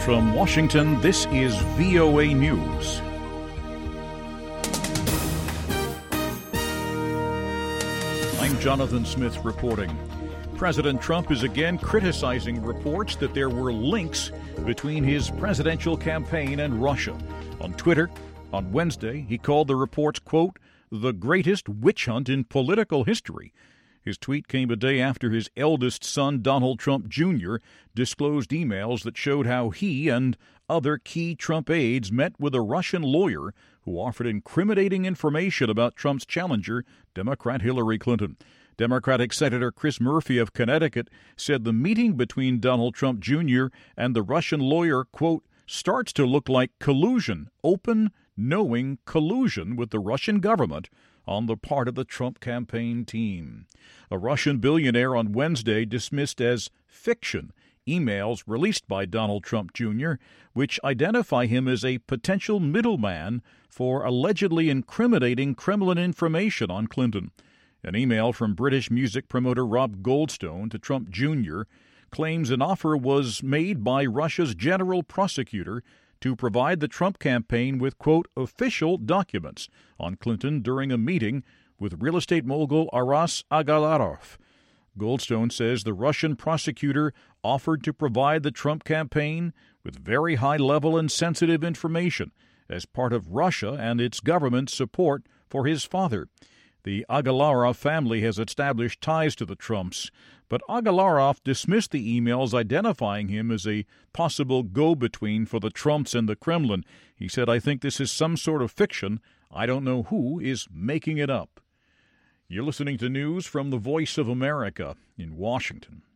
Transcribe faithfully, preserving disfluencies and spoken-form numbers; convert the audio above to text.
from Washington, this is V O A News. I'm Jonathan Smith reporting. President Trump is again criticizing reports that there were links between his presidential campaign and Russia. On Twitter, on Wednesday, he called the reports, quote, the greatest witch hunt in political history. His tweet came a day after his eldest son, Donald Trump Junior, disclosed emails that showed how he and other key Trump aides met with a Russian lawyer who offered incriminating information about Trump's challenger, Democrat Hillary Clinton. Democratic Senator Chris Murphy of Connecticut said the meeting between Donald Trump Junior and the Russian lawyer, quote, starts to look like collusion, open, knowing collusion with the Russian government on the part of the Trump campaign team. A Russian billionaire on Wednesday dismissed as fiction emails released by Donald Trump Junior, which identify him as a potential middleman for allegedly incriminating Kremlin information on Clinton. An email from British music promoter Rob Goldstone to Trump Junior claims an offer was made by Russia's general prosecutor to provide the Trump campaign with, quote, official documents on Clinton during a meeting with real estate mogul Aras Agalarov. Goldstone says the Russian prosecutor offered to provide the Trump campaign with very high-level and sensitive information as part of Russia and its government's support for his father. The Agalarov family has established ties to the Trumps, but Agalarov dismissed the emails identifying him as a possible go-between for the Trumps and the Kremlin. He said, I think this is some sort of fiction. I don't know who is making it up. You're listening to news from the Voice of America in Washington.